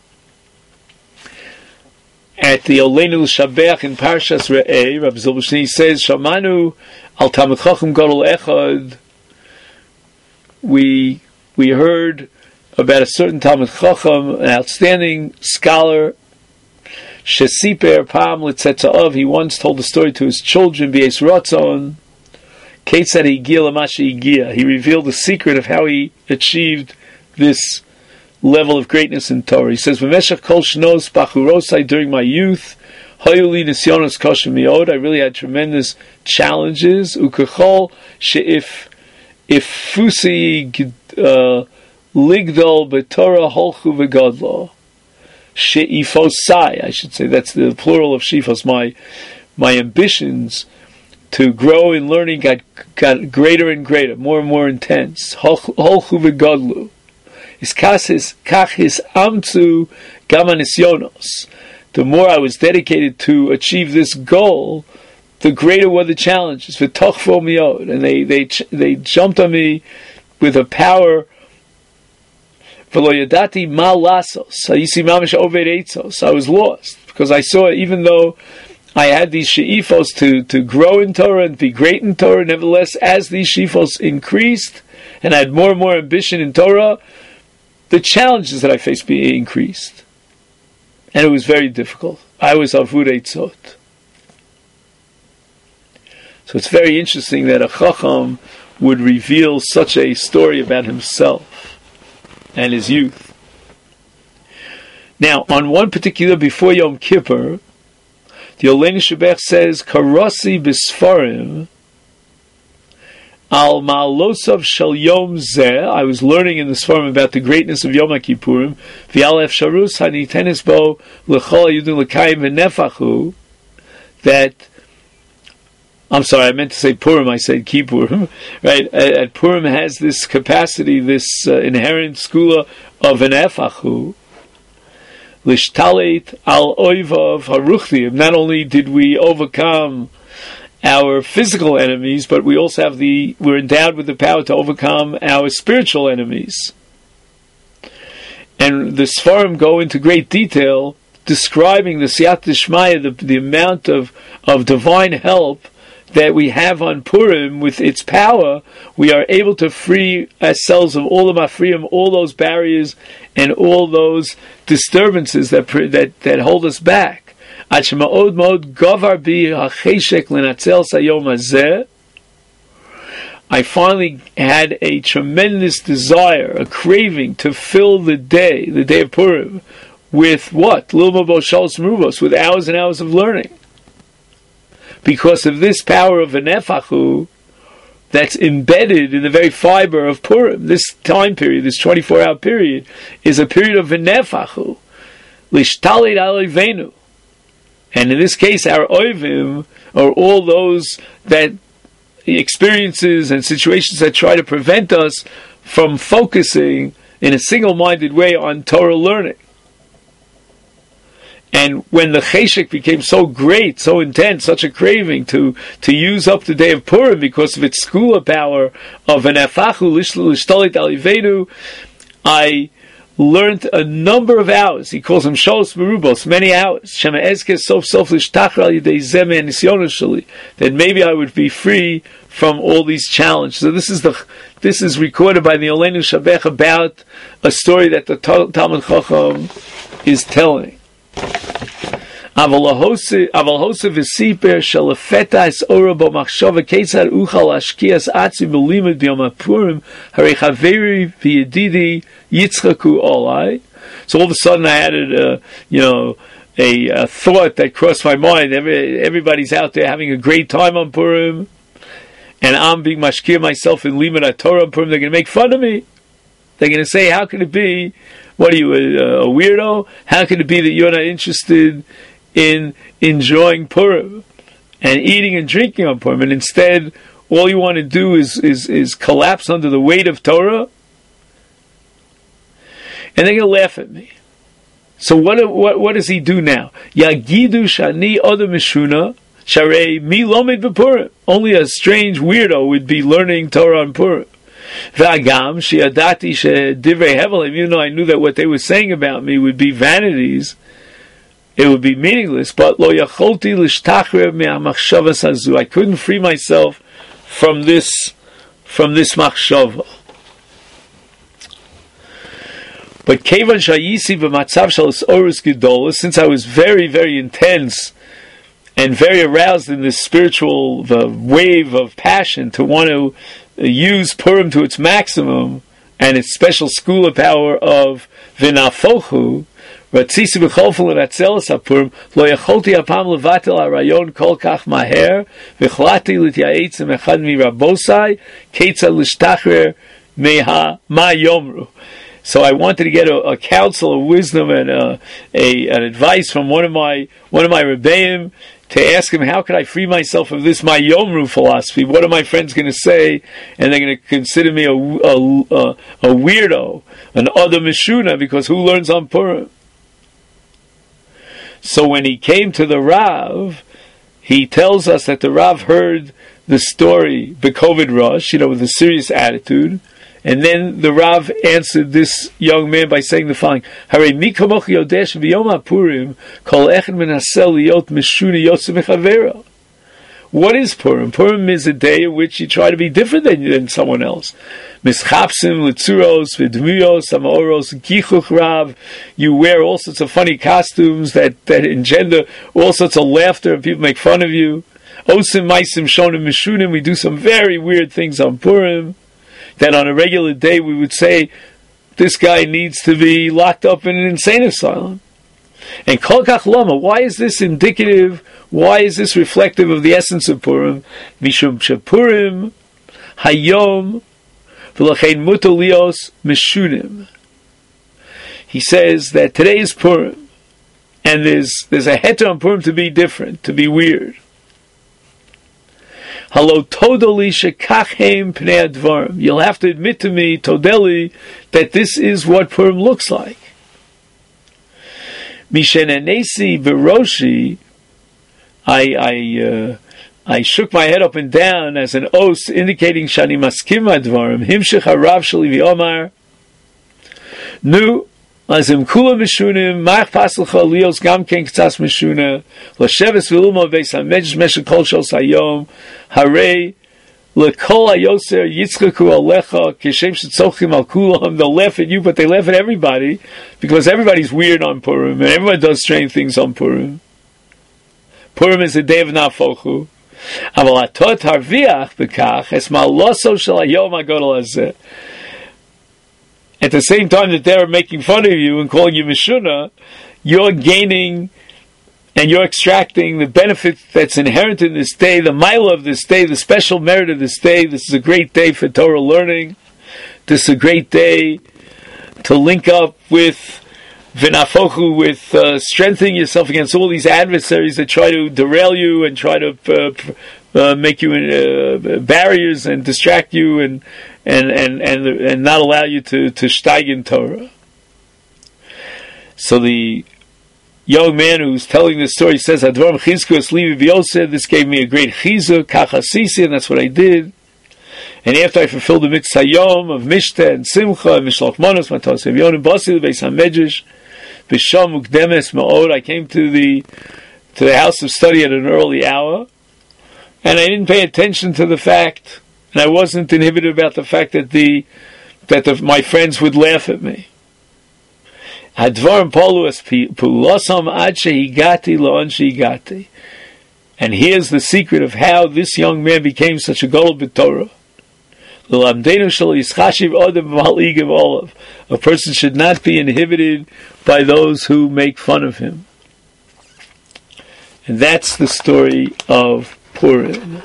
Oleinu L'Shabech in Parshas Re'eh. Rabbi Zilberstein says, Shamanu al Talmid Chacham Gadol Echad. We heard about a certain Talmid Chacham, an outstanding scholar, Shesiper Pam L'Tzetza'av. He once told the story to his children, B'Yes Ratzon, Ketzad Higia L'Masha Higia. He revealed the secret of how he achieved this level of greatness in Torah. He says, V'meshach kol shnos bachurosai, during my youth, Hayuli Nisyonos Kosher Miod, I really had tremendous challenges. Ukechol she'if fusi ligdol b'Torah holchu v'gadlo. She'ifosai, I should say, that's the plural of shifos. My ambitions to grow in learning got greater and greater, more and more intense. Holchu v'gadlu. Kach his amtzu gama nisyonos. The more I was dedicated to achieve this goal, the greater were the challenges. V'tochvo miod, and they jumped on me with a power. V'lo yadati ma lasos. I was lost because I saw, even though I had these she'ifos to grow in Torah and be great in Torah, nevertheless, as these she'ifos increased and I had more and more ambition in Torah, the challenges that I faced increased. And it was very difficult. I was avud eitzot. So it's very interesting that a Chacham would reveal such a story about himself and his youth. Now, on one particular, before Yom Kippur, the Oleinu Shebech says, Karasi b'sfarim al ma'alosav shel Yom Zeh. I was learning in the Sfarim about the greatness of Yom Kippurim. V'al efsharus hanitenes bo l'chol hayudin l'kayim v'nefachu. That, I'm sorry, I meant to say Purim, I said Kippurim. Right? At Purim has this capacity, this inherent skula of an efachu. Lishtalet al oivav haruchliim. Not only did we overcome our physical enemies, but we also have we're endowed with the power to overcome our spiritual enemies. And the Sfarim go into great detail describing the Siyat D'Shmaya, the amount of divine help that we have on Purim. With its power, we are able to free ourselves of all the mafriyim, all those barriers, and all those disturbances that hold us back. I finally had a tremendous desire, a craving to fill the day of Purim, with what? With hours and hours of learning. Because of this power of an efachu that's embedded in the very fiber of Purim. This time period, this 24-hour period, is a period of an efachu. Lishtalit alivenu. And in this case, our oivim are all those that experiences and situations that try to prevent us from focusing in a single-minded way on Torah learning. And when the cheshek became so great, so intense, such a craving to use up the day of Purim because of its skula power of an afachu lishtalit alivenu, learned a number of hours. He calls them Sholos Merubos, many hours. Shema Ezke Sof Sof Lishtachar Al Yidei Zeh Nisyonos Sheli. That maybe I would be free from all these challenges. So this is recorded by the Olenu Shabech about a story that the Talmud Chacham is telling. Aval Hosev V'Siper Shalafeta Es Ora Bo Machshava Ketzad Uchal Ashkias Atzi B'Limud B'Yom HaPurim Harei Chaveri V'Yedidi Yitzchaku Olai. So all of a sudden I had a thought that crossed my mind. Everybody's out there having a great time on Purim, and I'm being mashkir myself in Limud Torah on Purim. They're going to make fun of me. They're going to say, "How can it be? What are you, a weirdo? How can it be that you're not interested in enjoying Purim and eating and drinking on Purim, and instead all you want to do is collapse under the weight of Torah?" And they're going to laugh at me. So what does he do now? Yagidu shani oda mishuna sharei mi lomid b'Purim. Only a strange weirdo would be learning Torah on Purim. V'agam shiadati shedivrei hevel. Even though I knew that what they were saying about me would be vanities, it would be meaningless. But lo yacholti l'shtachrev me'amachshavas hazu. I couldn't free myself from this machshava. But kevan shayisi b'matzav shalos orus gedolos, since I was very, very intense and very aroused in this spiritual wave of passion to want to use Purim to its maximum and its special school of power of v'nafochu, ratzisi b'cholful l'ratzelos haPurim, lo yacholti apam levatel harayon kol kach maher, v'chlati l'tyaetz echad mirabosai, ketzad l'shtachrer meha ma yomru. So I wanted to get a counsel of wisdom and an advice from one of my rebbeim to ask him, how could I free myself of this my Yomru philosophy? What are my friends going to say? And they're going to consider me a weirdo, an Oda Mishuna, because who learns on Purim? So when he came to the Rav, he tells us that the Rav heard the story, B'Kovid Rosh, with a serious attitude. And then the Rav answered this young man by saying the following: "Harei mi kamoch yodeh shebiyom haPurim kol echad menaseh liot meshuna yotze mechavero." What is Purim? Purim is a day in which you try to be different than someone else. Mischapsim litzuros v'dmuyos amaoros gichuch rav. You wear all sorts of funny costumes that engender all sorts of laughter, and people make fun of you. Osim maisim shonim meshunim. We do some very weird things on Purim that on a regular day we would say, this guy needs to be locked up in an insane asylum. And kol kach lama, why is this indicative? Why is this reflective of the essence of Purim? Mishum shepurim hayom v'lachein mutar lios meshunim. He says that today is Purim, and there's a heter on Purim to be different, to be weird. Halo todali shekachem pnei advarim. You'll have to admit to me, todeli, that this is what Purim looks like. Mishenanesi beroshi, I shook my head up and down as an oath, indicating shani maskim advarim. Himshech harav sheli v'omar. Nu. Azim kula mishunim, mach paslcha lios gam ken k'tzas mishuna, l'sheves v'iluma v'eis ha'medrash meshech kol shel sayom, harei l'kol hayoser yitzchaku alecha, kishem shetzochim al kulam. They'll laugh at you, but they laugh at everybody, because everybody's weird on Purim, and everyone does strange things on Purim. Purim is a day of nafochu. Aval atot harviach b'kach, es ma'aloso shel hayom hagodol hazeh. At the same time that they're making fun of you and calling you Mishuna, you're gaining and you're extracting the benefit that's inherent in this day, the mila of this day, the special merit of this day. This is a great day for Torah learning. This is a great day to link up with v'nafochu, with strengthening yourself against all these adversaries that try to derail you and try to make you barriers and distract you and not allow you to steig in Torah. So the young man who's telling this story says, "Advarim chizku es livi b'yoseh." This gave me a great chizuk, kach asisi, and that's what I did. And after I fulfilled the mitzvah yom of Mishteh and Simcha and Mishlach Manos, Matos Evyon and Basil Beis HaMedrash, B'Sham Ukdemes Ma'od, I came to the house of study at an early hour, and I didn't pay attention to the fact, and I wasn't inhibited about the fact that my friends would laugh at me. Hadvarim Poluas Pulasam Ad Shehigati La'on Shehigati. And here's the secret of how this young man became such a gadol b'Torah. A person should not be inhibited by those who make fun of him. And that's the story of Purim.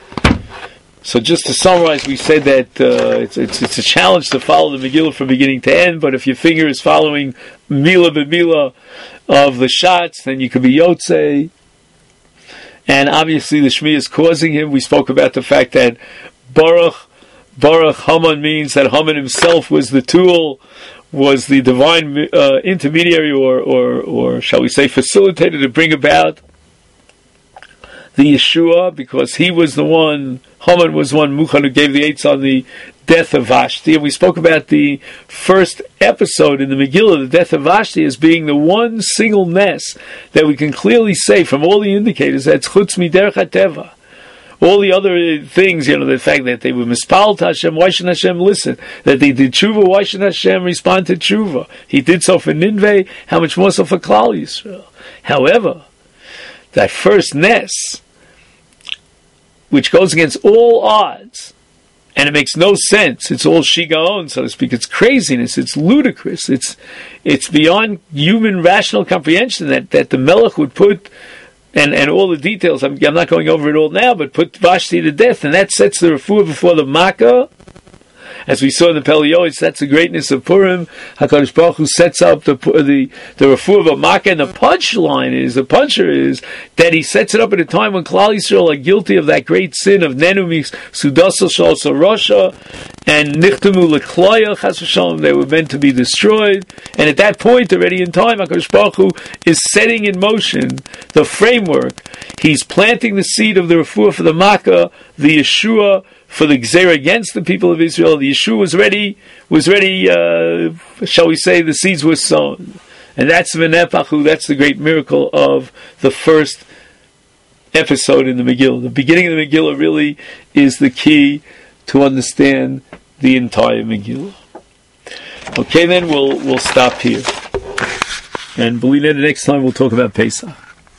So just to summarize, we said that it's a challenge to follow the Megillah from beginning to end, but if your finger is following Mila b'Mila of the shots, then you could be Yotzei. And obviously the Shmi is causing him. We spoke about the fact that Baruch Haman means that Haman himself was the tool, was the divine intermediary, or shall we say facilitator to bring about the Yeshua, because he was the one, Haman was one, Mukhan, who gave the eights on the death of Vashti. And we spoke about the first episode in the Megillah, the death of Vashti, as being the one single mess that we can clearly say from all the indicators that's Chutz Miderech HaTeva. All the other things, the fact that they were mispal to Hashem, why shouldn't Hashem listen? That they did tshuva, why shouldn't Hashem respond to tshuva? He did so for Ninveh, how much more so for Klal Yisrael? However, that first ness, which goes against all odds, and it makes no sense, it's all shigaon, so to speak, it's craziness, it's ludicrous, it's beyond human rational comprehension that the Melech would put, and all the details, I'm not going over it all now, but put Vashti to death, and that sets the refuah before the Makkah. As we saw in the Pelios, that's the greatness of Purim. HaKadosh Baruch Hu sets up the refuah of a Makkah, and the puncher is that he sets it up at a time when Klal Yisrael are guilty of that great sin of Nenumi Sudasel Shal Sarosha and Nichtamu Lekloya Chas v'Shalom. They were meant to be destroyed, and at that point already in time, HaKadosh Baruch Hu is setting in motion the framework. He's planting the seed of the refuah for the Makkah, the Yeshua, for the Gzeira against the people of Israel. The Yeshua was ready, shall we say, the seeds were sown. And that's V'nepachu, that's the great miracle of the first episode in the Megillah. The beginning of the Megillah really is the key to understand the entire Megillah. Okay, then we'll stop here. And believe me, the next time we'll talk about Pesach.